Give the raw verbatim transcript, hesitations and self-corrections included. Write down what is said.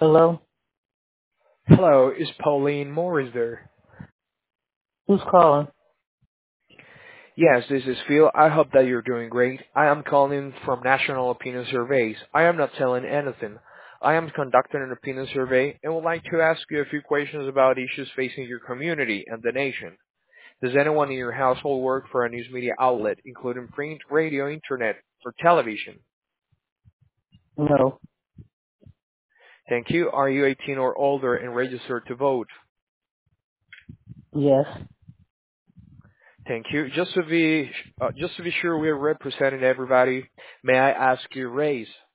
Hello? Hello, is Pauline Morris there? Who's calling? Yes, this is Phil. I hope that you're doing great. I am calling from National Opinion Surveys. I am not telling anything. I am conducting an opinion survey and would like to ask you a few questions about issues facing your community and the nation. Does anyone in your household work for a news media outlet, including print, radio, internet, or television? No. Thank you. Are you eighteen or older and registered to vote? Yes. Thank you. Just to be uh, just to be sure we're representing everybody, may I ask your race?